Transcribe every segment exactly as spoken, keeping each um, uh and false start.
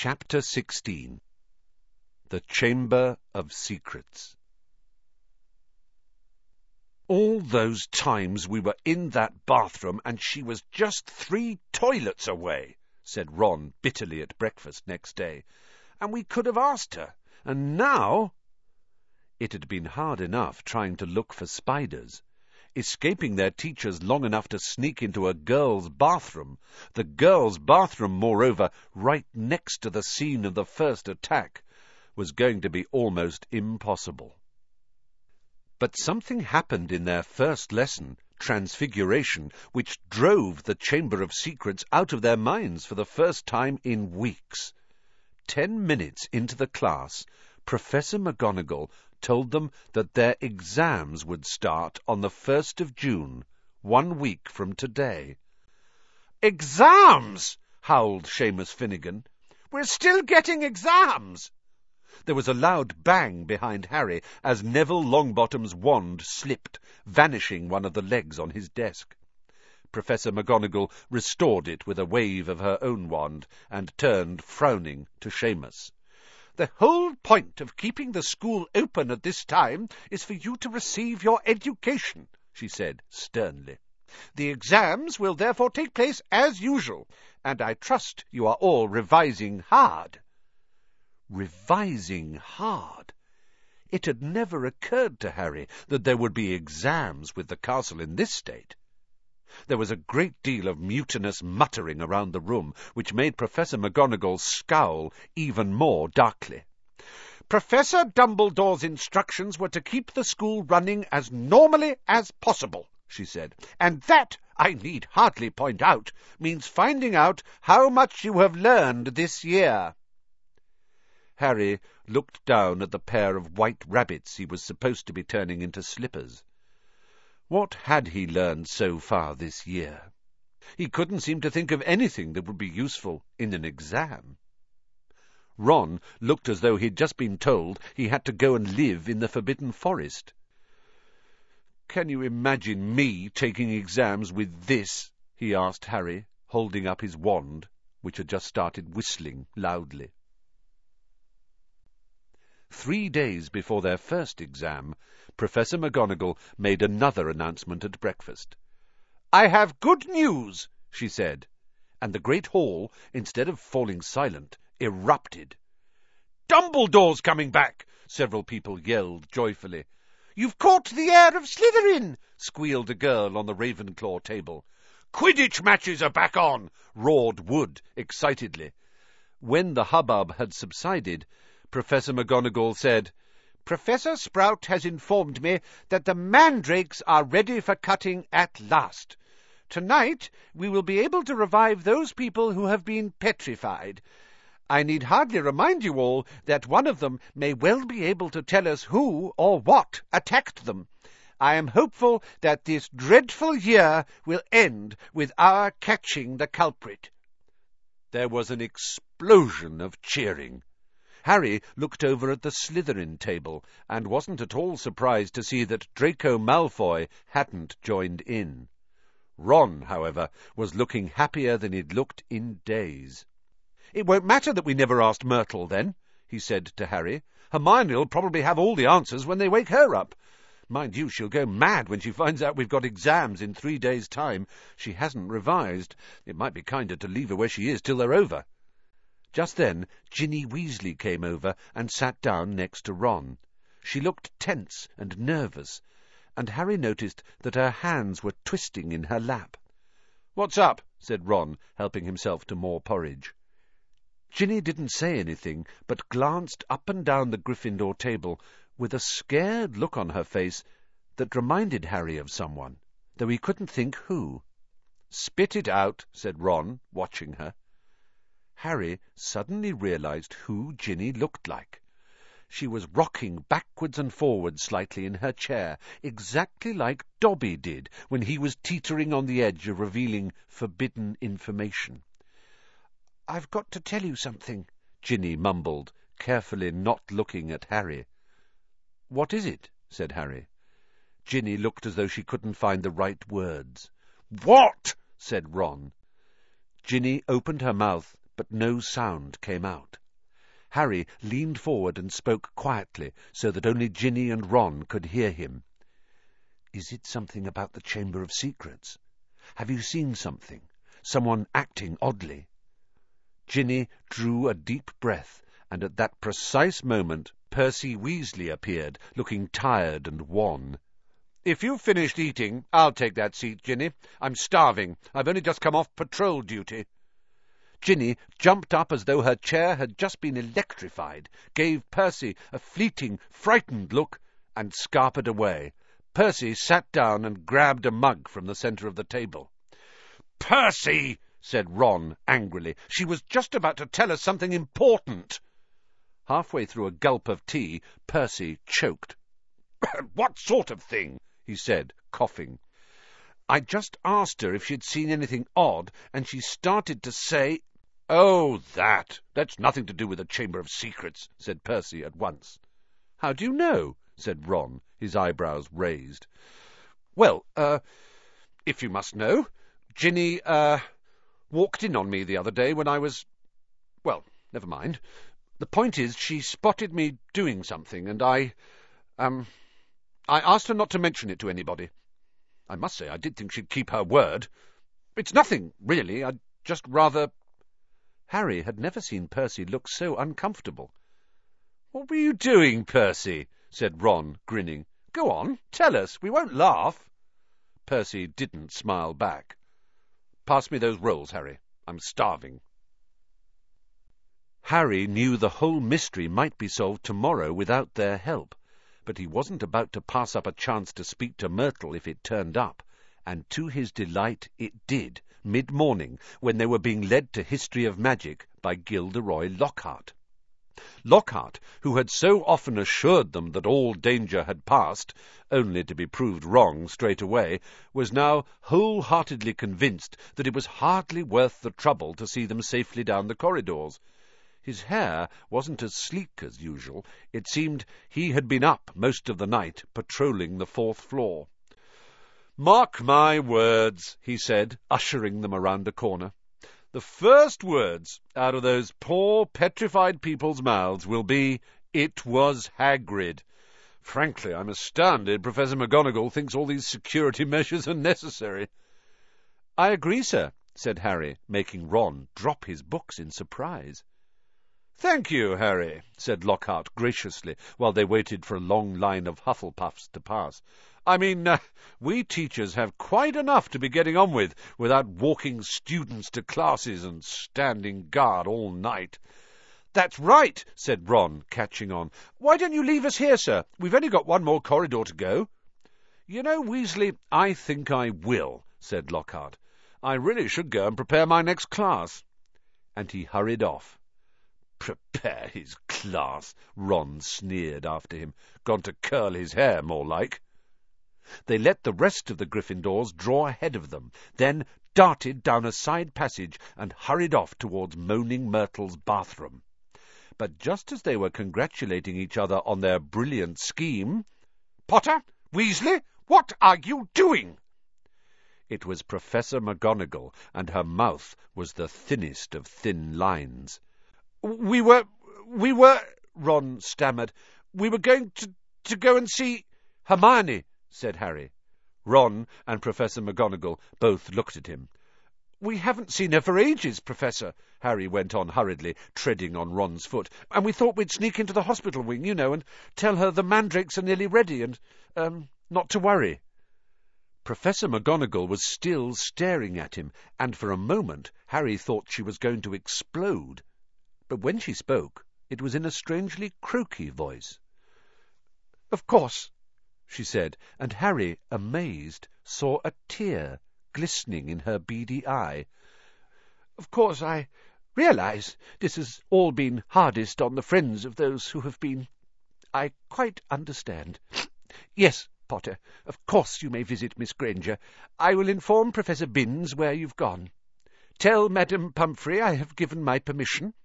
Chapter sixteen. The Chamber of Secrets. All those times we were in that bathroom and she was just three toilets away, said Ron bitterly at breakfast next day, and we could have asked her, and now... It had been hard enough trying to look for spiders, escaping their teachers long enough to sneak into a girl's bathroom, the girl's bathroom, moreover, right next to the scene of the first attack, was going to be almost impossible. But something happened in their first lesson, Transfiguration, which drove the Chamber of Secrets out of their minds for the first time in weeks. Ten minutes into the class, Professor McGonagall told them that their exams would start on the first of June, one week from today. "Exams!" howled Seamus Finnegan. "We're still getting exams!" There was a loud bang behind Harry as Neville Longbottom's wand slipped, vanishing one of the legs on his desk. Professor McGonagall restored it with a wave of her own wand and turned, frowning, to Seamus. "The whole point of keeping the school open at this time is for you to receive your education," she said sternly. "The exams will therefore take place as usual, and I trust you are all revising hard." Revising hard? It had never occurred to Harry that there would be exams with the castle in this state. There was a great deal of mutinous muttering around the room, which made Professor McGonagall scowl even more darkly. "Professor Dumbledore's instructions were to keep the school running as normally as possible," she said, "and that, I need hardly point out, means finding out how much you have learned this year." Harry looked down at the pair of white rabbits he was supposed to be turning into slippers. What had he learned so far this year? He couldn't seem to think of anything that would be useful in an exam. Ron looked as though he'd just been told he had to go and live in the Forbidden Forest. "Can you imagine me taking exams with this?" he asked Harry, holding up his wand, which had just started whistling loudly. Three days before their first exam, Professor McGonagall made another announcement at breakfast. "I have good news," she said, and the great hall, instead of falling silent, erupted. "Dumbledore's coming back!" several people yelled joyfully. "You've caught the heir of Slytherin!" squealed a girl on the Ravenclaw table. "Quidditch matches are back on!" roared Wood excitedly. When the hubbub had subsided, Professor McGonagall said, "Professor Sprout has informed me that the mandrakes are ready for cutting at last. Tonight we will be able to revive those people who have been petrified. I need hardly remind you all that one of them may well be able to tell us who or what attacked them. I am hopeful that this dreadful year will end with our catching the culprit." There was an explosion of cheering. Harry looked over at the Slytherin table and wasn't at all surprised to see that Draco Malfoy hadn't joined in. Ron, however, was looking happier than he'd looked in days. "It won't matter that we never asked Myrtle, then," he said to Harry. "Hermione'll probably have all the answers when they wake her up. Mind you, she'll go mad when she finds out we've got exams in three days' time. She hasn't revised. It might be kinder to leave her where she is till they're over." Just then Ginny Weasley came over and sat down next to Ron. She looked tense and nervous, and Harry noticed that her hands were twisting in her lap. "What's up?" said Ron, helping himself to more porridge. Ginny didn't say anything, but glanced up and down the Gryffindor table with a scared look on her face that reminded Harry of someone, though he couldn't think who. "Spit it out," said Ron, watching her. Harry suddenly realized who Ginny looked like. She was rocking backwards and forwards slightly in her chair, exactly like Dobby did when he was teetering on the edge of revealing forbidden information. "I've got to tell you something," Ginny mumbled, carefully not looking at Harry. "What is it?" said Harry. Ginny looked as though she couldn't find the right words. "What?" said Ron. Ginny opened her mouth, but no sound came out. Harry leaned forward and spoke quietly, so that only Ginny and Ron could hear him. "Is it something about the Chamber of Secrets? Have you seen something? Someone acting oddly?" Ginny drew a deep breath, and at that precise moment Percy Weasley appeared, looking tired and wan. "If you've finished eating, I'll take that seat, Ginny. I'm starving. I've only just come off patrol duty." Ginny jumped up as though her chair had just been electrified, gave Percy a fleeting, frightened look, and scarpered away. Percy sat down and grabbed a mug from the centre of the table. "Percy!" said Ron angrily. "She was just about to tell us something important." Halfway through a gulp of tea, Percy choked. "What sort of thing?" he said, coughing. "I just asked her if she'd seen anything odd, and she started to say—" "Oh, that! That's nothing to do with the Chamber of Secrets," said Percy at once. "How do you know?" said Ron, his eyebrows raised. "Well, uh, if you must know, Ginny, uh, walked in on me the other day when I was... Well, never mind. The point is, she spotted me doing something, and I, um, I asked her not to mention it to anybody. I must say I did think she'd keep her word. It's nothing, really. I'd just rather—" Harry had never seen Percy look so uncomfortable. "What were you doing, Percy?" said Ron, grinning. "Go on, tell us. We won't laugh." Percy didn't smile back. "Pass me those rolls, Harry. I'm starving." Harry knew the whole mystery might be solved tomorrow without their help, but he wasn't about to pass up a chance to speak to Myrtle if it turned up, and to his delight it did, mid-morning, when they were being led to History of Magic by Gilderoy Lockhart. Lockhart, who had so often assured them that all danger had passed, only to be proved wrong straight away, was now wholeheartedly convinced that it was hardly worth the trouble to see them safely down the corridors. His hair wasn't as sleek as usual. It seemed he had been up most of the night, patrolling the fourth floor. "Mark my words," he said, ushering them around a corner. "The first words out of those poor petrified people's mouths will be, 'It was Hagrid.' Frankly, I'm astounded Professor McGonagall thinks all these security measures are necessary." "I agree, sir," said Harry, making Ron drop his books in surprise. "Thank you, Harry," said Lockhart graciously, while they waited for a long line of Hufflepuffs to pass. "I mean, uh, we teachers have quite enough to be getting on with, without walking students to classes and standing guard all night." "That's right," said Ron, catching on. "Why don't you leave us here, sir? We've only got one more corridor to go." "You know, Weasley, I think I will," said Lockhart. "I really should go and prepare my next class." And he hurried off. "Prepare his class," Ron sneered after him. "Gone to curl his hair, more like." They let the rest of the Gryffindors draw ahead of them, then darted down a side passage and hurried off towards Moaning Myrtle's bathroom. But just as they were congratulating each other on their brilliant scheme— "Potter! Weasley! What are you doing?" It was Professor McGonagall, and her mouth was the thinnest of thin lines. We were... we were... Ron stammered. "We were going to... to go and see... Hermione," said Harry. Ron and Professor McGonagall both looked at him. "We haven't seen her for ages, Professor," Harry went on hurriedly, treading on Ron's foot, "and we thought we'd sneak into the hospital wing, you know, and tell her the mandrakes are nearly ready, and, um, not to worry." Professor McGonagall was still staring at him, and for a moment Harry thought she was going to explode. But when she spoke, it was in a strangely croaky voice. "Of course," she said, and Harry, amazed, saw a tear glistening in her beady eye. "Of course, I realize this has all been hardest on the friends of those who have been... I quite understand. Yes, Potter, of course you may visit Miss Granger. I will inform Professor Binns where you've gone. Tell Madame Pumphrey I have given my permission."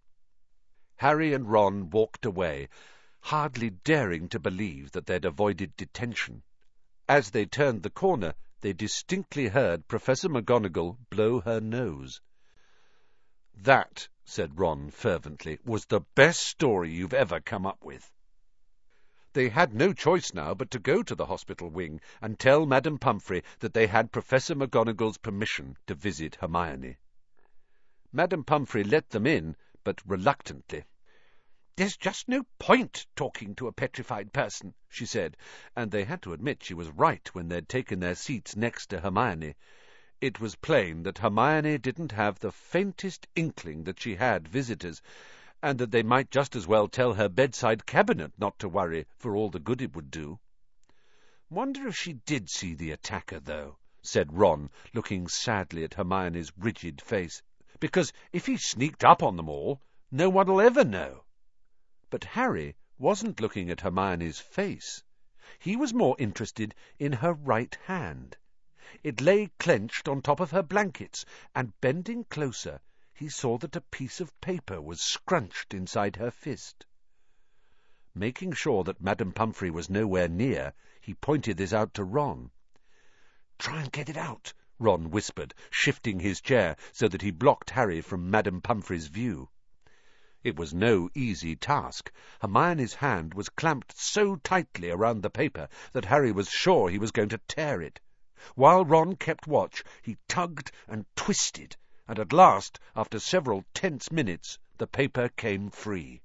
Harry and Ron walked away, hardly daring to believe that they'd avoided detention. As they turned the corner, they distinctly heard Professor McGonagall blow her nose. "That," said Ron fervently, "was the best story you've ever come up with." They had no choice now but to go to the hospital wing and tell Madame Pumphrey that they had Professor McGonagall's permission to visit Hermione. Madame Pumphrey let them in, but reluctantly. "There's just no point talking to a petrified person," she said, and they had to admit she was right when they'd taken their seats next to Hermione. It was plain that Hermione didn't have the faintest inkling that she had visitors, and that they might just as well tell her bedside cabinet not to worry, for all the good it would do. "Wonder if she did see the attacker, though," said Ron, looking sadly at Hermione's rigid face, "because if he sneaked up on them all, no one'll ever know." But Harry wasn't looking at Hermione's face. He was more interested in her right hand. It lay clenched on top of her blankets, and bending closer, he saw that a piece of paper was scrunched inside her fist. Making sure that Madame Pumphrey was nowhere near, he pointed this out to Ron. "Try and get it out," Ron whispered, shifting his chair so that he blocked Harry from Madame Pumphrey's view. It was no easy task. Hermione's hand was clamped so tightly around the paper that Harry was sure he was going to tear it. While Ron kept watch, he tugged and twisted, and at last, after several tense minutes, the paper came free.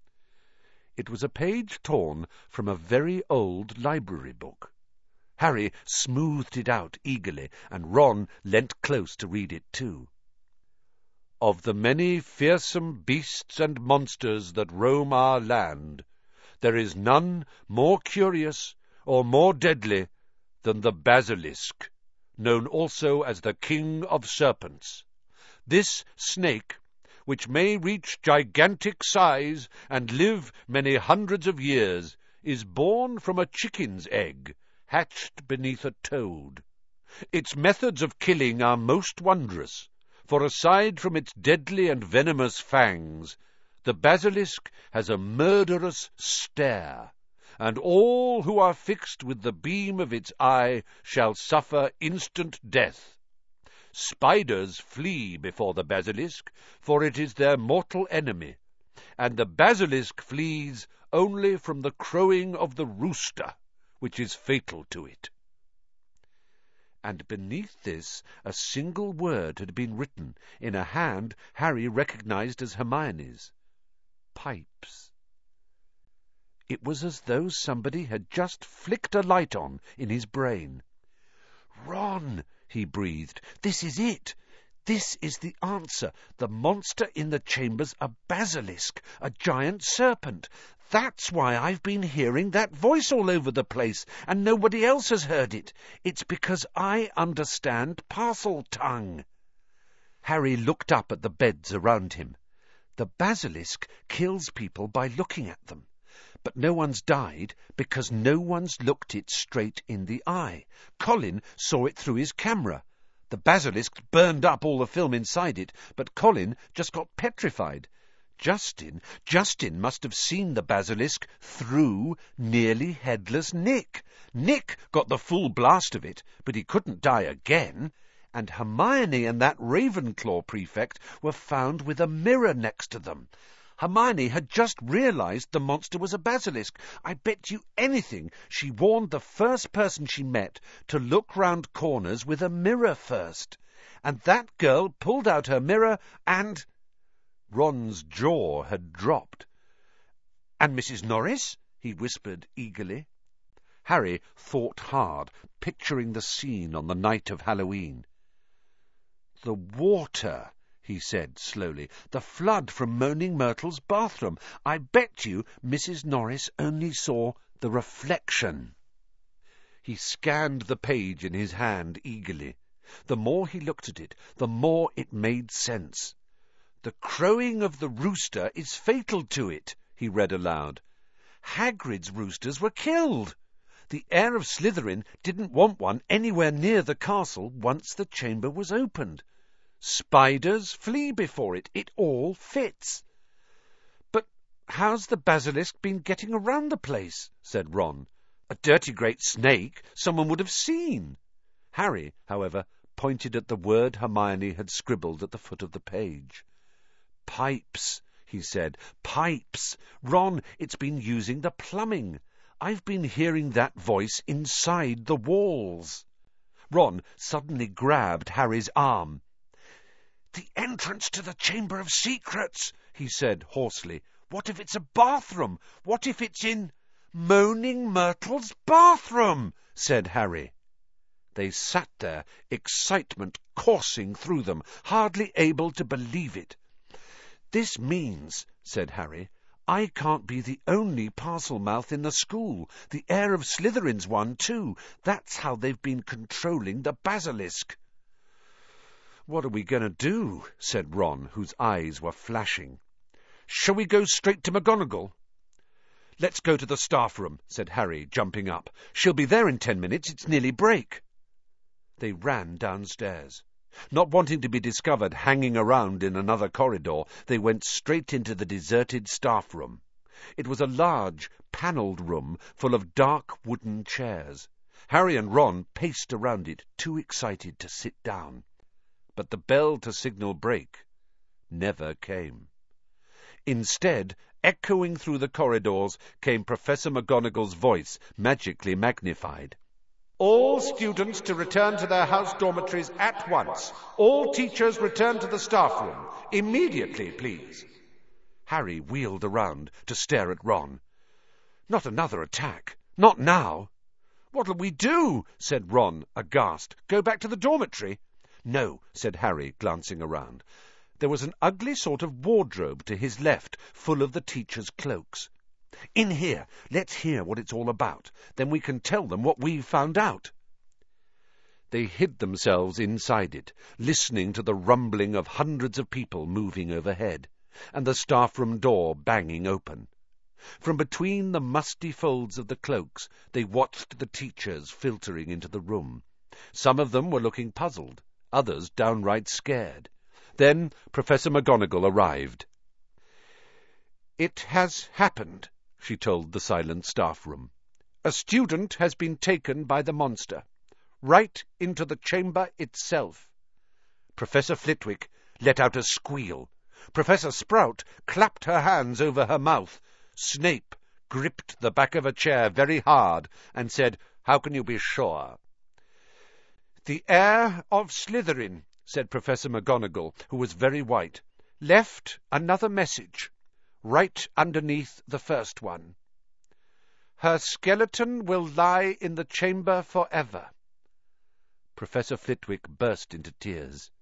It was a page torn from a very old library book. Harry smoothed it out eagerly, and Ron leant close to read it too. "Of the many fearsome beasts and monsters that roam our land, there is none more curious or more deadly than the basilisk, known also as the King of Serpents. This snake, which may reach gigantic size and live many hundreds of years, is born from a chicken's egg, hatched beneath a toad. Its methods of killing are most wondrous, for aside from its deadly and venomous fangs, the basilisk has a murderous stare, and all who are fixed with the beam of its eye shall suffer instant death. Spiders flee before the basilisk, for it is their mortal enemy, and the basilisk flees only from the crowing of the rooster, which is fatal to it." And beneath this a single word had been written, in a hand Harry recognized as Hermione's. Pipes. It was as though somebody had just flicked a light on in his brain. "Ron," he breathed, "this is it. This is the answer. The monster in the chamber's a basilisk, a giant serpent. That's why I've been hearing that voice all over the place, and nobody else has heard it. It's because I understand Parseltongue." Harry looked up at the beds around him. The basilisk kills people by looking at them. But no one's died because no one's looked it straight in the eye. Colin saw it through his camera. The basilisk burned up all the film inside it, but Colin just got petrified. Justin, Justin must have seen the basilisk through nearly headless Nick. Nick got the full blast of it, but he couldn't die again. And Hermione and that Ravenclaw prefect were found with a mirror next to them. Hermione had just realized the monster was a basilisk. I bet you anything she warned the first person she met to look round corners with a mirror first. And that girl pulled out her mirror and... Ron's jaw had dropped. "And Missus Norris?" he whispered eagerly. Harry thought hard, picturing the scene on the night of Halloween. "The water," he said slowly. "The flood from Moaning Myrtle's bathroom. I bet you Missus Norris only saw the reflection." He scanned the page in his hand eagerly. The more he looked at it, the more it made sense. "The crowing of the rooster is fatal to it," he read aloud. "Hagrid's roosters were killed. The heir of Slytherin didn't want one anywhere near the castle once the chamber was opened. Spiders flee before it. It all fits." "But how's the basilisk been getting around the place?" said Ron. "A dirty great snake someone would have seen." Harry, however, pointed at the word Hermione had scribbled at the foot of the page. Pipes, he said. Pipes. Ron, it's been using the plumbing. I've been hearing that voice inside the walls. Ron suddenly grabbed Harry's arm. "The entrance to the Chamber of Secrets," he said hoarsely. "What if it's a bathroom? What if it's in—" "Moaning Myrtle's bathroom," said Harry. They sat there, excitement coursing through them, hardly able to believe it. "This means," said Harry, "I can't be the only Parselmouth in the school. The heir of Slytherin's one, too. That's how they've been controlling the basilisk." "What are we going to do?" said Ron, whose eyes were flashing. "Shall we go straight to McGonagall?" "Let's go to the staff room," said Harry, jumping up. "She'll be there in ten minutes. It's nearly break." They ran downstairs. Not wanting to be discovered hanging around in another corridor, they went straight into the deserted staff room. It was a large, panelled room full of dark wooden chairs. Harry and Ron paced around it, too excited to sit down. But the bell to signal break never came. Instead, echoing through the corridors, came Professor McGonagall's voice, magically magnified. "All students to return to their house dormitories at once. All teachers return to the staff room. Immediately, please." Harry wheeled around to stare at Ron. "Not another attack. Not now." "What'll we do?" said Ron, aghast. "Go back to the dormitory?" "No," said Harry, glancing around. There was an ugly sort of wardrobe to his left, full of the teachers' cloaks. "In here. Let's hear what it's all about. Then we can tell them what we've found out." They hid themselves inside it, listening to the rumbling of hundreds of people moving overhead, and the staff-room door banging open. From between the musty folds of the cloaks, they watched the teachers filtering into the room. Some of them were looking puzzled, others downright scared. Then Professor McGonagall arrived. "It has happened," she told the silent staff room. "A student has been taken by the monster, right into the chamber itself." Professor Flitwick let out a squeal. Professor Sprout clapped her hands over her mouth. Snape gripped the back of a chair very hard and said, "How can you be sure?" "The heir of Slytherin," said Professor McGonagall, who was very white, "left another message, right underneath the first one. Her skeleton will lie in the chamber forever." Professor Flitwick burst into tears.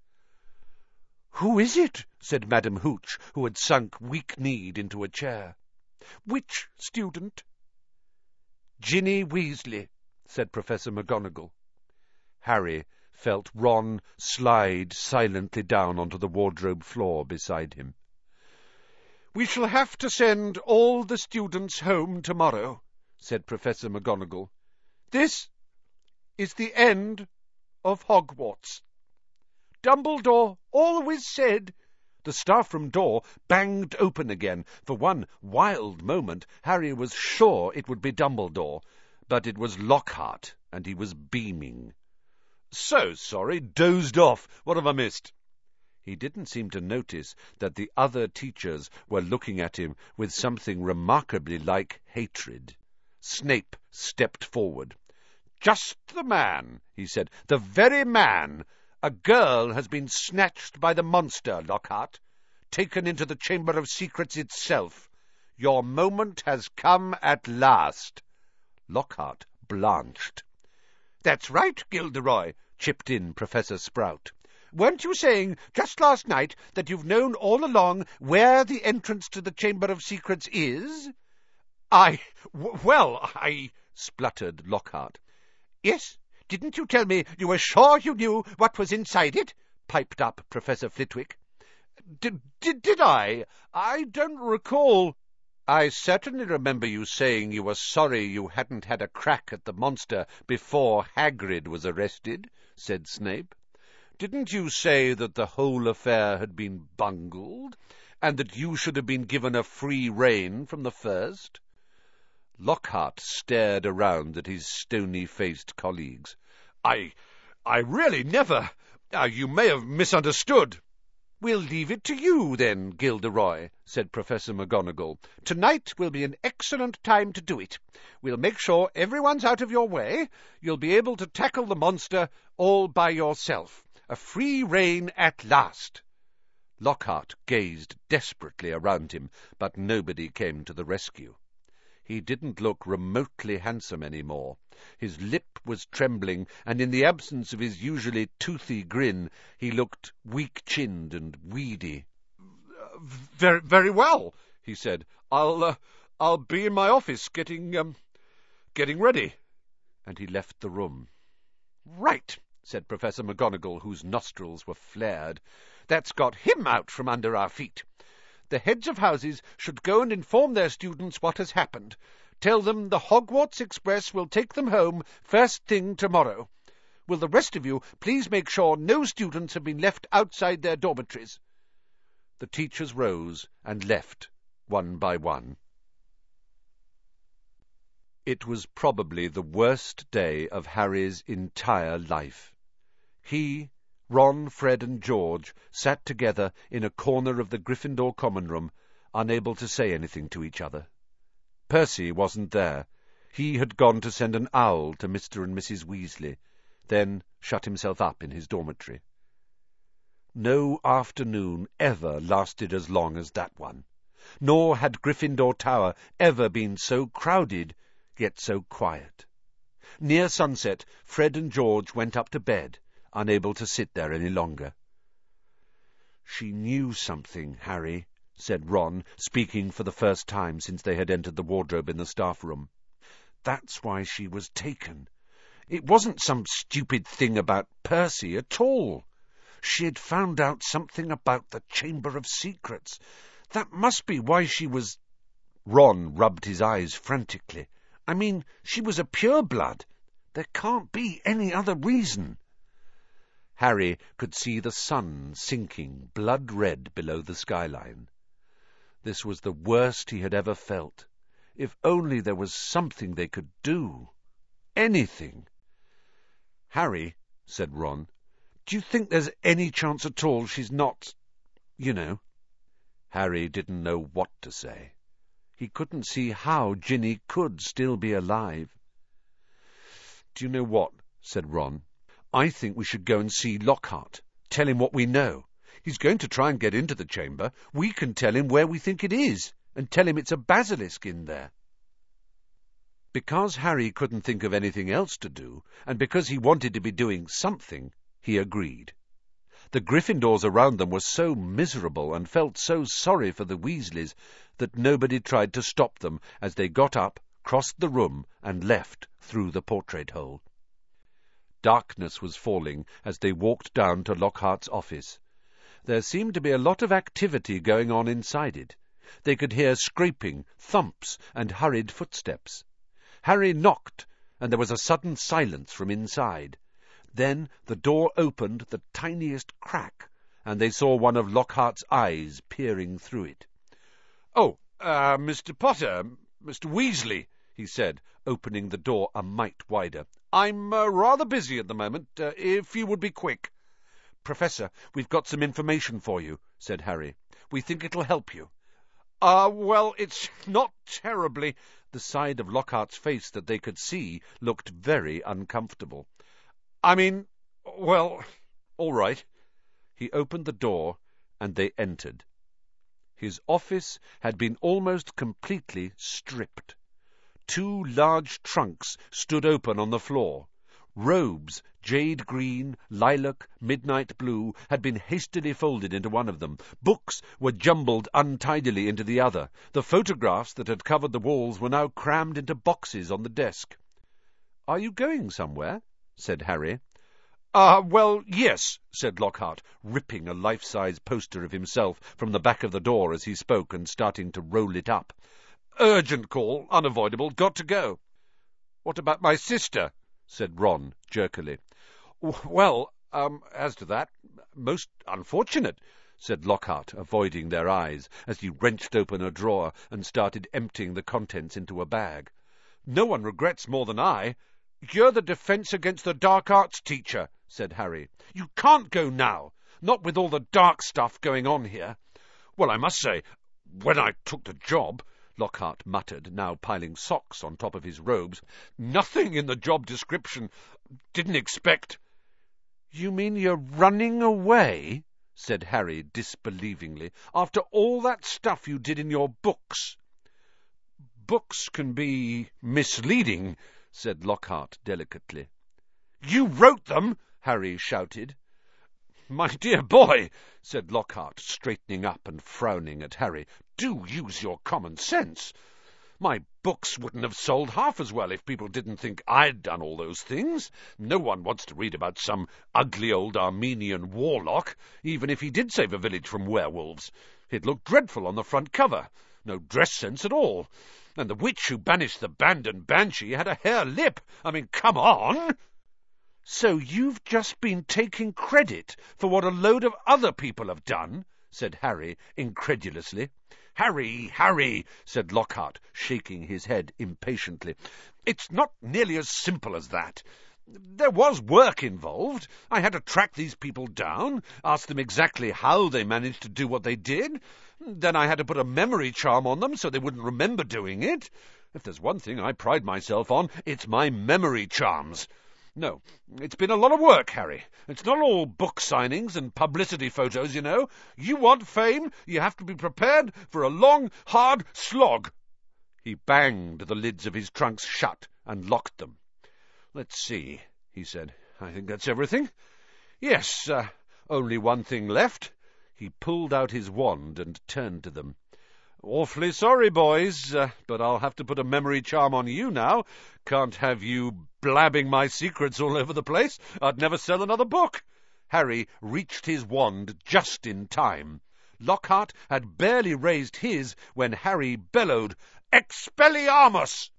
"Who is it?" said Madam Hooch, who had sunk weak-kneed into a chair. "Which student?" "Ginny Weasley," said Professor McGonagall. Harry felt Ron slide silently down onto the wardrobe floor beside him. "We shall have to send all the students home tomorrow," said Professor McGonagall. "This is the end of Hogwarts. Dumbledore always said—" The staff-room door banged open again. For one wild moment, Harry was sure it would be Dumbledore, but it was Lockhart, and he was beaming. "So sorry, dozed off. What have I missed?" He didn't seem to notice that the other teachers were looking at him with something remarkably like hatred. Snape stepped forward. "Just the man," he said. "The very man. A girl has been snatched by the monster, Lockhart, taken into the Chamber of Secrets itself. Your moment has come at last." Lockhart blanched. "That's right, Gilderoy," chipped in Professor Sprout. "Weren't you saying just last night that you've known all along where the entrance to the Chamber of Secrets is?" I... W- well, I... spluttered Lockhart. "Yes, didn't you tell me you were sure you knew what was inside it?" piped up Professor Flitwick. Did, did, did I? I don't recall." "I certainly remember you saying you were sorry you hadn't had a crack at the monster before Hagrid was arrested," said Snape. "Didn't you say that the whole affair had been bungled, and that you should have been given a free rein from the first?" Lockhart stared around at his stony-faced colleagues. I... I really never... Uh, you may have misunderstood." "We'll leave it to you, then, Gilderoy," said Professor McGonagall. "Tonight will be an excellent time to do it. We'll make sure everyone's out of your way. You'll be able to tackle the monster all by yourself. A free rein at last." Lockhart gazed desperately around him, but nobody came to the rescue. He didn't look remotely handsome any more. His lip was trembling, and in the absence of his usually toothy grin, he looked weak-chinned and weedy. "Very, very well," he said. I'll, uh, I'll be in my office getting, um, getting ready." And he left the room. "Right," said Professor McGonagall, whose nostrils were flared. "That's got him out from under our feet. The heads of houses should go and inform their students what has happened. Tell them the Hogwarts Express will take them home first thing tomorrow. Will the rest of you please make sure no students have been left outside their dormitories?" The teachers rose and left, one by one. It was probably the worst day of Harry's entire life. He, Ron, Fred, and George sat together in a corner of the Gryffindor common room, unable to say anything to each other. Percy wasn't there. He had gone to send an owl to Mister and Missus Weasley, then shut himself up in his dormitory. No afternoon ever lasted as long as that one, nor had Gryffindor Tower ever been so crowded, yet so quiet. Near sunset, Fred and George went up to bed, unable to sit there any longer. "She knew something, Harry," said Ron, speaking for the first time since they had entered the wardrobe in the staff room. "That's why she was taken. It wasn't some stupid thing about Percy at all. She'd found out something about the Chamber of Secrets. That must be why she was—" Ron rubbed his eyes frantically. "I mean, she was a pureblood. There can't be any other reason." Harry could see the sun sinking blood-red below the skyline. This was the worst he had ever felt. If only there was something they could do. Anything. "Harry," said Ron, "do you think there's any chance at all she's not, you know?" Harry didn't know what to say. He couldn't see how Ginny could still be alive. "Do you know what?" said Ron. "I think we should go and see Lockhart. Tell him what we know. He's going to try and get into the chamber. We can tell him where we think it is, and tell him it's a basilisk in there." Because Harry couldn't think of anything else to do, and because he wanted to be doing something, he agreed. The Gryffindors around them were so miserable and felt so sorry for the Weasleys that nobody tried to stop them as they got up, crossed the room, and left through the portrait hole. Darkness was falling as they walked down to Lockhart's office. There seemed to be a lot of activity going on inside it. They could hear scraping, thumps, and hurried footsteps. Harry knocked, and there was a sudden silence from inside. Then the door opened the tiniest crack, and they saw one of Lockhart's eyes peering through it. "Oh, uh, Mister Potter, Mister Weasley," he said, opening the door a mite wider. "I'm uh, rather busy at the moment, uh, if you would be quick." "Professor, we've got some information for you," said Harry. "We think it'll help you." Uh, well, it's not terribly—" The side of Lockhart's face that they could see looked very uncomfortable. "I mean, well, all right." He opened the door, and they entered. His office had been almost completely stripped. Two large trunks stood open on the floor. Robes, jade green, lilac, midnight blue, had been hastily folded into one of them. Books were jumbled untidily into the other. The photographs that had covered the walls were now crammed into boxes on the desk. "Are you going somewhere?" said Harry. "Ah, uh, well, yes," said Lockhart, ripping a life-size poster of himself from the back of the door as he spoke and starting to roll it up. "Urgent call, unavoidable, got to go." "What about my sister?" said Ron jerkily. "Well, um, as to that, most unfortunate," said Lockhart, avoiding their eyes, as he wrenched open a drawer and started emptying the contents into a bag. "No one regrets more than I." "You're the Defence Against the Dark Arts teacher," said Harry. "You can't go now. Not with all the dark stuff going on here. Well, I must say, when I took the job, Lockhart muttered, now piling socks on top of his robes, nothing in the job description. Didn't expect... You mean you're running away? Said Harry disbelievingly. After all that stuff you did in your books. Books can be misleading, said Lockhart delicately. You wrote them? Harry shouted. My dear boy, said Lockhart, straightening up and frowning at Harry, do use your common sense. My books wouldn't have sold half as well if people didn't think I'd done all those things. No one wants to read about some ugly old Armenian warlock, even if he did save a village from werewolves. He'd look dreadful on the front cover. No dress sense at all. And the witch who banished the band and banshee had a hare lip. I mean, come on! So you've just been taking credit for what a load of other people have done? Said Harry incredulously. Harry, Harry, said Lockhart, shaking his head impatiently. It's not nearly as simple as that. There was work involved. I had to track these people down, ask them exactly how they managed to do what they did. Then I had to put a memory charm on them so they wouldn't remember doing it. If there's one thing I pride myself on, it's my memory charms. No, it's been a lot of work, Harry. It's not all book signings and publicity photos, you know. You want fame, you have to be prepared for a long, hard slog. He banged the lids of his trunks shut and locked them. Let's see, he said. I think that's everything. Yes, uh, only one thing left. He pulled out his wand and turned to them. Awfully sorry, boys, uh, but I'll have to put a memory charm on you now. Can't have you blabbing my secrets all over the place. I'd never sell another book. Harry reached his wand just in time. Lockhart had barely raised his when Harry bellowed, Expelliarmus!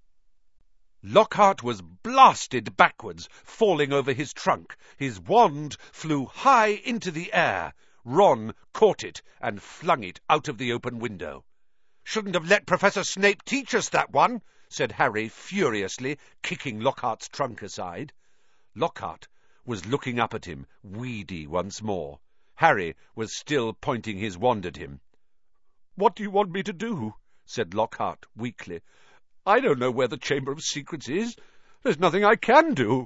Lockhart was blasted backwards, falling over his trunk. His wand flew high into the air. Ron caught it and flung it out of the open window. Shouldn't have let Professor Snape teach us that one, said Harry furiously, kicking Lockhart's trunk aside. Lockhart was looking up at him, weedy once more. Harry was still pointing his wand at him. What do you want me to do? Said Lockhart weakly. I don't know where the Chamber of Secrets is. There's nothing I can do.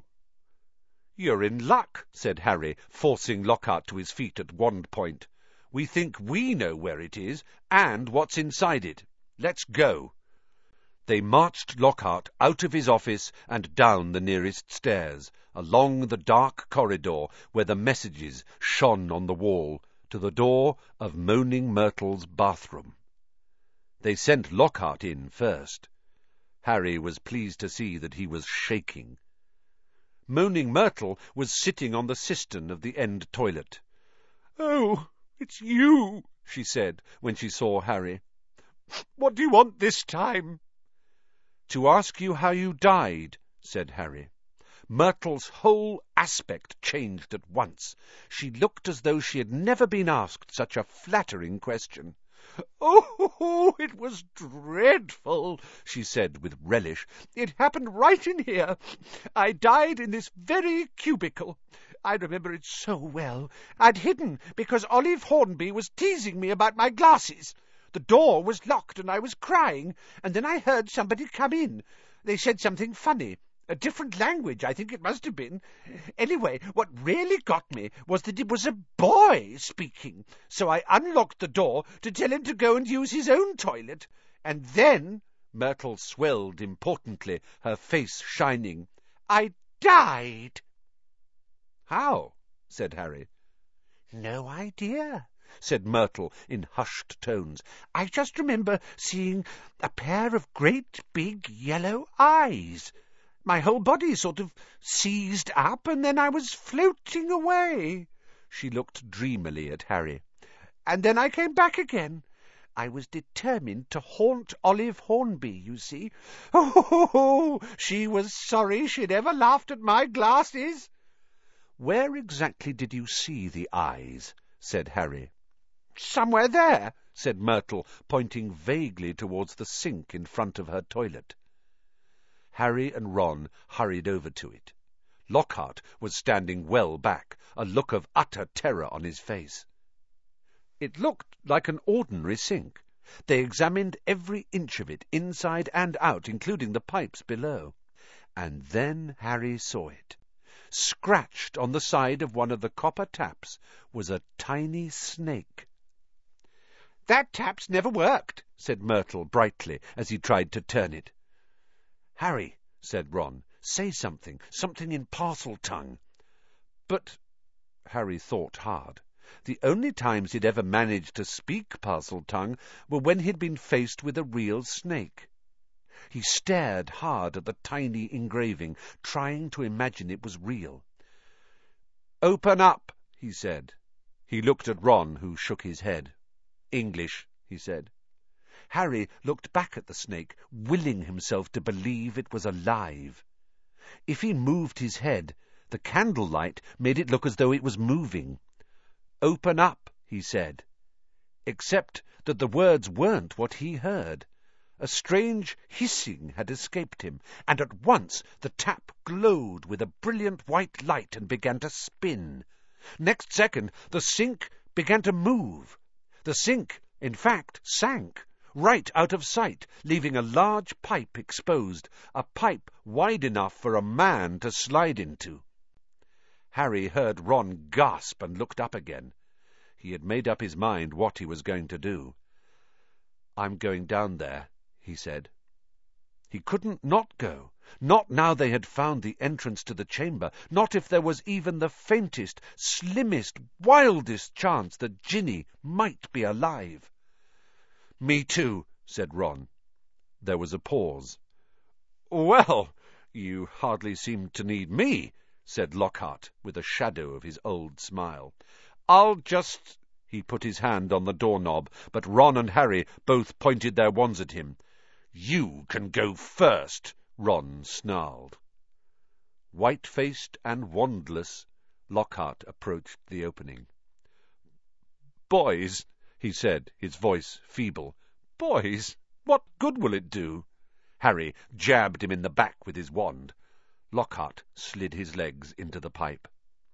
You're in luck, said Harry, forcing Lockhart to his feet at wand point. We think we know where it is, and what's inside it. Let's go. They marched Lockhart out of his office and down the nearest stairs, along the dark corridor where the messages shone on the wall, to the door of Moaning Myrtle's bathroom. They sent Lockhart in first. Harry was pleased to see that he was shaking. Moaning Myrtle was sitting on the cistern of the end toilet. Oh, it's you, she said when she saw Harry. What do you want this time? To ask you how you died, said Harry. Myrtle's whole aspect changed at once. She looked as though she had never been asked such a flattering question. Oh, it was dreadful, she said with relish. It happened right in here. I died in this very cubicle. I remember it so well. I'd hidden because Olive Hornby was teasing me about my glasses. The door was locked and I was crying, and then I heard somebody come in. They said something funny. A different language, I think it must have been. Anyway, what really got me was that it was a boy speaking, so I unlocked the door to tell him to go and use his own toilet. And then, Myrtle swelled importantly, her face shining, I died. How? Said Harry. No idea, said Myrtle in hushed tones. I just remember seeing a pair of great big yellow eyes. My whole body sort of seized up, and then I was floating away. She looked dreamily at Harry. And then I came back again. I was determined to haunt Olive Hornby, you see. Oh, she was sorry she'd ever laughed at my glasses. Where exactly did you see the eyes? Said Harry. Somewhere there, said Myrtle, pointing vaguely towards the sink in front of her toilet. Harry and Ron hurried over to it. Lockhart was standing well back, a look of utter terror on his face. It looked like an ordinary sink. They examined every inch of it, inside and out, including the pipes below. And then Harry saw it. Scratched on the side of one of the copper taps was a tiny snake. "That tap's never worked," said Myrtle brightly as he tried to turn it. "Harry," said Ron, "say something, something in Parseltongue." But Harry thought hard. The only times he'd ever managed to speak Parseltongue were when he'd been faced with a real snake. He stared hard at the tiny engraving, trying to imagine it was real. "Open up," he said. He looked at Ron, who shook his head. "English," he said. Harry looked back at the snake, willing himself to believe it was alive. If he moved his head, the candlelight made it look as though it was moving. "Open up," he said. Except that the words weren't what he heard. A strange hissing had escaped him, and at once the tap glowed with a brilliant white light and began to spin. Next second, the sink began to move. The sink, in fact, sank, right out of sight, leaving a large pipe exposed, a pipe wide enough for a man to slide into. Harry heard Ron gasp and looked up again. He had made up his mind what he was going to do. "I'm going down there," he said. He couldn't not go, not now they had found the entrance to the chamber, not if there was even the faintest, slimmest, wildest chance that Ginny might be alive. "Me too," said Ron. There was a pause. "Well, you hardly seem to need me," said Lockhart, with a shadow of his old smile. "I'll just—" He put his hand on the doorknob, but Ron and Harry both pointed their wands at him. "You can go first," Ron snarled. White-faced and wandless, Lockhart approached the opening. "Boys," he said, his voice feeble. "Boys, what good will it do?" Harry jabbed him in the back with his wand. Lockhart slid his legs into the pipe.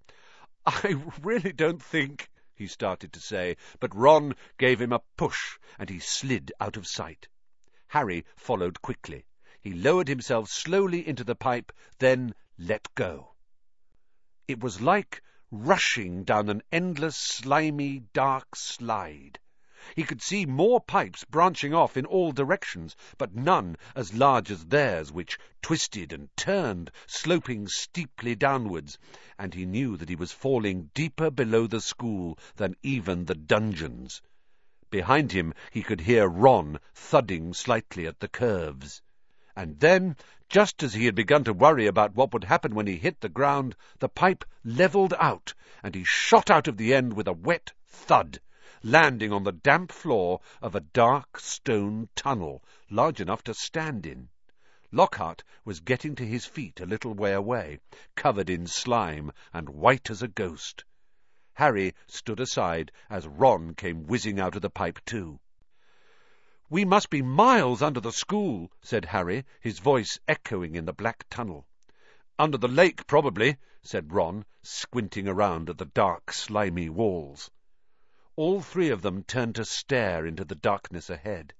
"I really don't think—" he started to say, but Ron gave him a push, and he slid out of sight. Harry followed quickly. He lowered himself slowly into the pipe, then let go. It was like rushing down an endless, slimy, dark slide. He could see more pipes branching off in all directions, but none as large as theirs, which twisted and turned, sloping steeply downwards, and he knew that he was falling deeper below the school than even the dungeons. Behind him he could hear Ron thudding slightly at the curves. And then, just as he had begun to worry about what would happen when he hit the ground, the pipe levelled out, and he shot out of the end with a wet thud, landing on the damp floor of a dark stone tunnel, large enough to stand in. Lockhart was getting to his feet a little way away, covered in slime and white as a ghost. Harry stood aside as Ron came whizzing out of the pipe too. "We must be miles under the school," said Harry, his voice echoing in the black tunnel. "Under the lake, probably," said Ron, squinting around at the dark, slimy walls. All three of them turned to stare into the darkness ahead.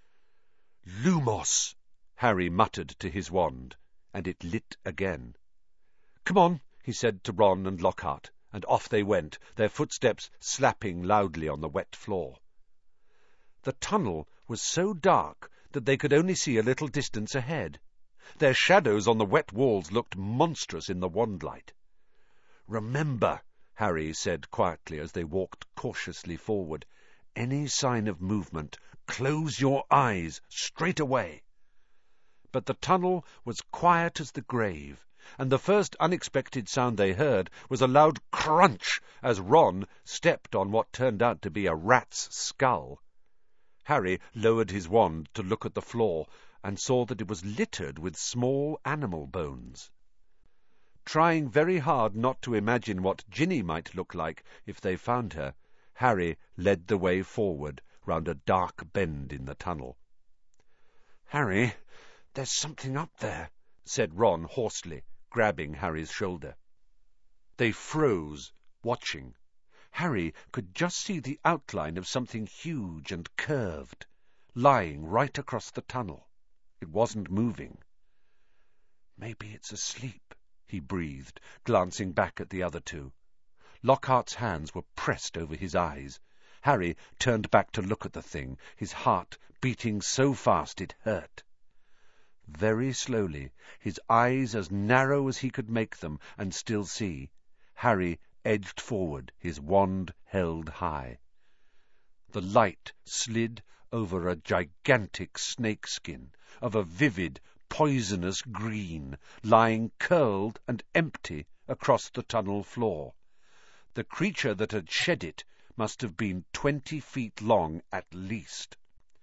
"Lumos," Harry muttered to his wand, and it lit again. "Come on," he said to Ron and Lockhart, and off they went, their footsteps slapping loudly on the wet floor. The tunnel was so dark that they could only see a little distance ahead. Their shadows on the wet walls looked monstrous in the wandlight. "Remember," Harry said quietly as they walked cautiously forward, "any sign of movement, close your eyes straight away." But the tunnel was quiet as the grave, and the first unexpected sound they heard was a loud crunch as Ron stepped on what turned out to be a rat's skull. Harry lowered his wand to look at the floor and saw that it was littered with small animal bones. Trying very hard not to imagine what Ginny might look like if they found her, Harry led the way forward round a dark bend in the tunnel. "Harry, there's something up there," said Ron hoarsely, grabbing Harry's shoulder. They froze, watching. Harry could just see the outline of something huge and curved, lying right across the tunnel. It wasn't moving. "Maybe it's asleep," he breathed, glancing back at the other two. Lockhart's hands were pressed over his eyes. Harry turned back to look at the thing, his heart beating so fast it hurt. Very slowly, his eyes as narrow as he could make them and still see, Harry edged forward, his wand held high. The light slid over a gigantic snakeskin of a vivid, poisonous green, lying curled and empty across the tunnel floor. The creature that had shed it must have been twenty feet long at least.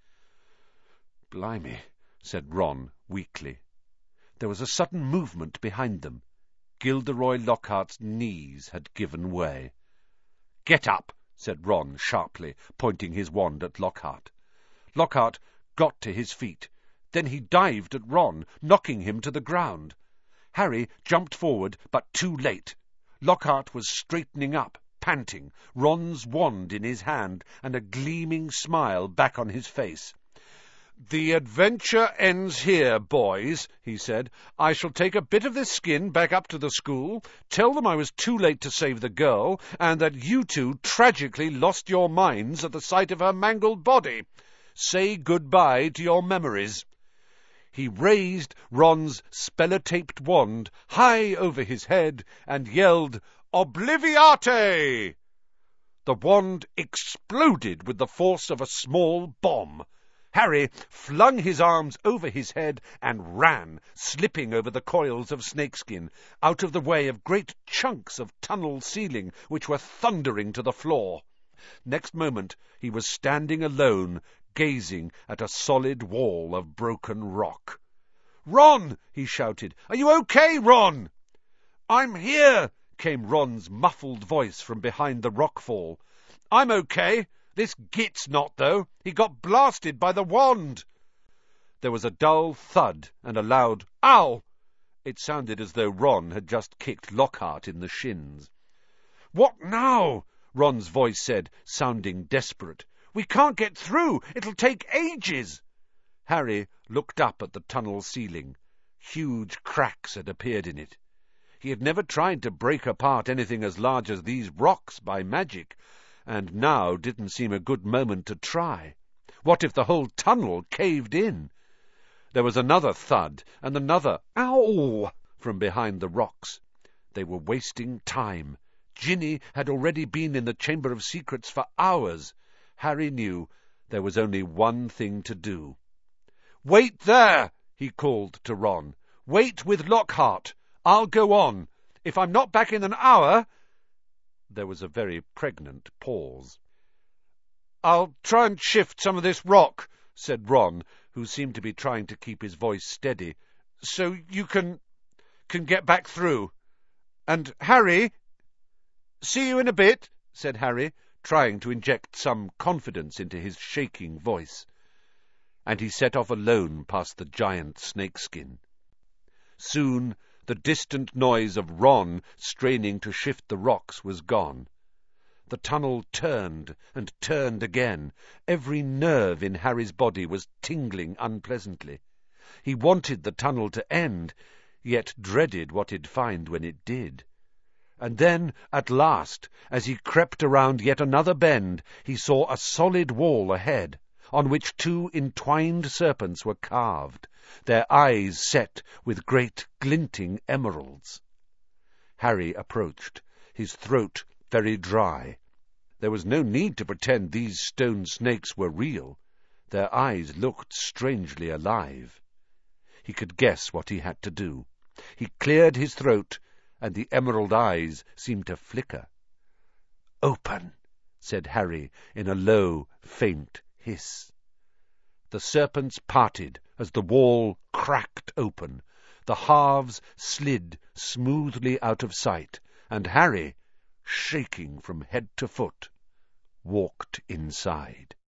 "Blimey," said Ron weakly. There was a sudden movement behind them. Gilderoy Lockhart's knees had given way. "Get up," said Ron sharply, pointing his wand at Lockhart. Lockhart got to his feet. Then he dived at Ron, knocking him to the ground. Harry jumped forward, but too late. Lockhart was straightening up, panting, Ron's wand in his hand and a gleaming smile back on his face. "The adventure ends here, boys," he said. "I shall take a bit of this skin back up to the school, tell them I was too late to save the girl, and that you two tragically lost your minds at the sight of her mangled body. Say goodbye to your memories." He raised Ron's spellotaped wand high over his head and yelled, "Obliviate!" The wand exploded with the force of a small bomb. Harry flung his arms over his head and ran, slipping over the coils of snakeskin, out of the way of great chunks of tunnel ceiling which were thundering to the floor. Next moment he was standing alone, gazing at a solid wall of broken rock. "Ron!" he shouted. "Are you okay, Ron?" "I'm here," came Ron's muffled voice from behind the rockfall. "I'm okay. This Git's not, though. He got blasted by the wand." There was a dull thud and a loud "Ow!" It sounded as though Ron had just kicked Lockhart in the shins. "What now?" Ron's voice said, sounding desperate. "We can't get through. It'll take ages." Harry looked up at the tunnel ceiling. Huge cracks had appeared in it. He had never tried to break apart anything as large as these rocks by magic, and now didn't seem a good moment to try. What if the whole tunnel caved in? There was another thud, and another "Ow!" from behind the rocks. They were wasting time. Ginny had already been in the Chamber of Secrets for hours. Harry knew there was only one thing to do. "Wait there!" he called to Ron. "Wait with Lockhart. I'll go on. If I'm not back in an hour—" There was a very pregnant pause. "I'll try and shift some of this rock," said Ron, who seemed to be trying to keep his voice steady, "so you can can get back through. And Harry—" "See you in a bit," said Harry, trying to inject some confidence into his shaking voice. And he set off alone past the giant snakeskin. Soon the distant noise of Ron straining to shift the rocks was gone. The tunnel turned and turned again. Every nerve in Harry's body was tingling unpleasantly. He wanted the tunnel to end, yet dreaded what he'd find when it did. And then, at last, as he crept around yet another bend, he saw a solid wall ahead, on which two entwined serpents were carved, their eyes set with great glinting emeralds. Harry approached, his throat very dry. There was no need to pretend these stone snakes were real. Their eyes looked strangely alive. He could guess what he had to do. He cleared his throat, and the emerald eyes seemed to flicker. "Open," said Harry in a low, faint hiss. The serpents parted as the wall cracked open. The halves slid smoothly out of sight, and Harry, shaking from head to foot, walked inside.